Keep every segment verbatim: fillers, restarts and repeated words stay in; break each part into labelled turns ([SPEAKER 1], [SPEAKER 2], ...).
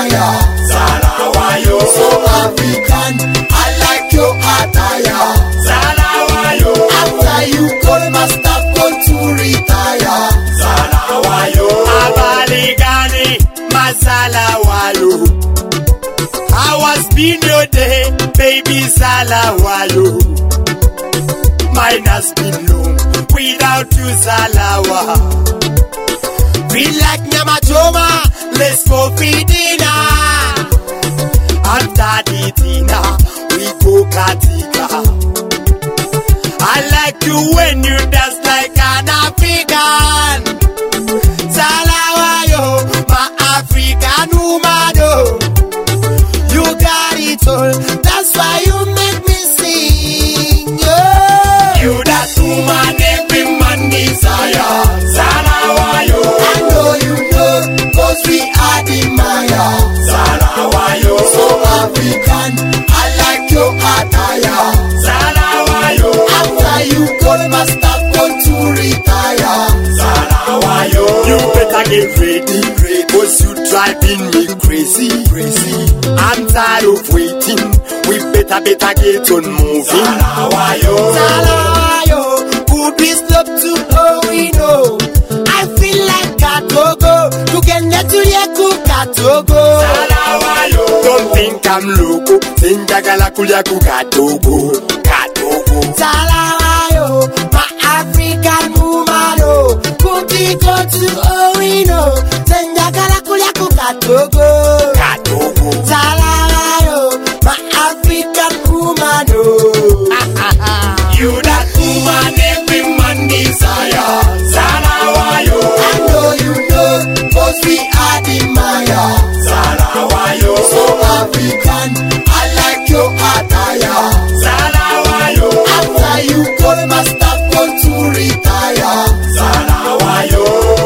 [SPEAKER 1] admire.
[SPEAKER 2] Salawayo,
[SPEAKER 1] So African, I like your attire.
[SPEAKER 2] Salawayo,
[SPEAKER 1] After you call my staff want to retire.
[SPEAKER 2] Salawayo, Abaligani, Masalawayo. I was been your day, baby Salawayo. Mine has been long without you, Salawa. We like Nyamachoma, let's go for dinner. After the dinner, we go Katika. I like you when you dance like an African. Salawayo, my African woman. You got it all, that's why you make me sing. Yeah. You that woman every man desire. Salawayo,
[SPEAKER 1] I know you know, cause we admire.
[SPEAKER 2] Salawayo,
[SPEAKER 1] So African, I like your attire.
[SPEAKER 2] Salawayo,
[SPEAKER 1] After you call my staff want to retire.
[SPEAKER 2] Salawayo. You better get ready, cause you driving me crazy, crazy. I'm tired of waiting, we better, better get on moving. Salawayo,
[SPEAKER 1] Salawayo, could we stop to oh we know? I feel like Katogo, to get net to Yaku Katogo.
[SPEAKER 2] Salawayo. Don't think I'm loco, Sindagala Kuyaku Katogo, Katogo.
[SPEAKER 1] Salawayo, my African woman, oh, could we go to oh we know? Sendagala Kuyaku Katogo,
[SPEAKER 2] Katogo.
[SPEAKER 1] Salawayo, my African woman, oh.
[SPEAKER 2] You that woman every man desire. Salawayo,
[SPEAKER 1] I know you know, cause we admire.
[SPEAKER 2] Salawayo,
[SPEAKER 1] So African, I like your attire.
[SPEAKER 2] Salawayo,
[SPEAKER 1] After you call my staff want to retire.
[SPEAKER 2] Salawayo.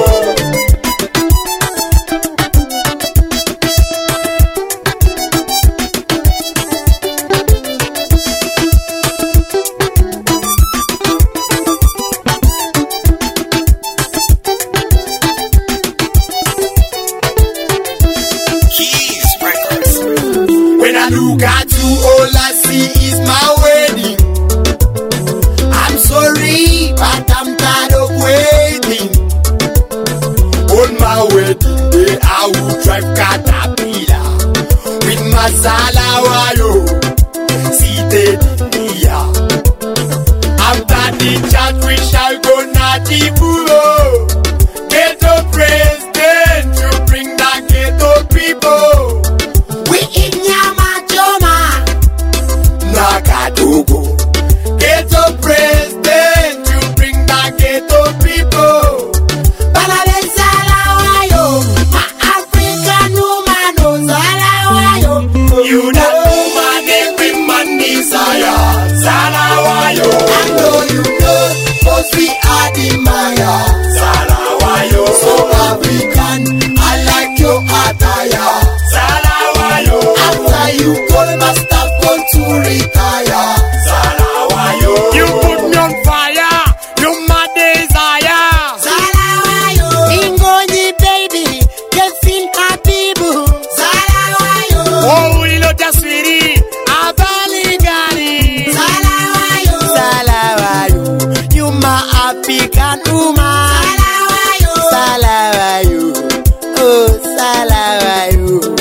[SPEAKER 2] When I look at you, all I see is my wedding.
[SPEAKER 1] I'm sorry, but I'm tired of waiting.
[SPEAKER 2] On my wedding day, I will drive Caterpillar with my Salawayo seated here. After the chat, we shall go Natiburo. Ghetto president to bring the ghetto people.
[SPEAKER 1] We in Nyamachoma.
[SPEAKER 2] Nakadogo. Ghetto president to bring the ghetto people.
[SPEAKER 1] Balade Salawayo, my African woman, oh Salawayo.
[SPEAKER 2] You that woman every man desire. Salawayo,
[SPEAKER 1] I know you know, cause we admire.
[SPEAKER 2] Salawayo,
[SPEAKER 1] So African, I like your attire.
[SPEAKER 2] Salawayo,
[SPEAKER 1] After you call my staff want to retire.
[SPEAKER 2] Salawayo. You put me on fire, you my desire.
[SPEAKER 1] Salawayo, Ingoni baby, can feel happy boo. Salawayo,
[SPEAKER 2] Oh, we love the sweetie, Abaligani.
[SPEAKER 1] Salawayo,
[SPEAKER 2] Salawayo, you my African woman.
[SPEAKER 1] Salawayo,
[SPEAKER 2] Salawayo, oh Salawayo.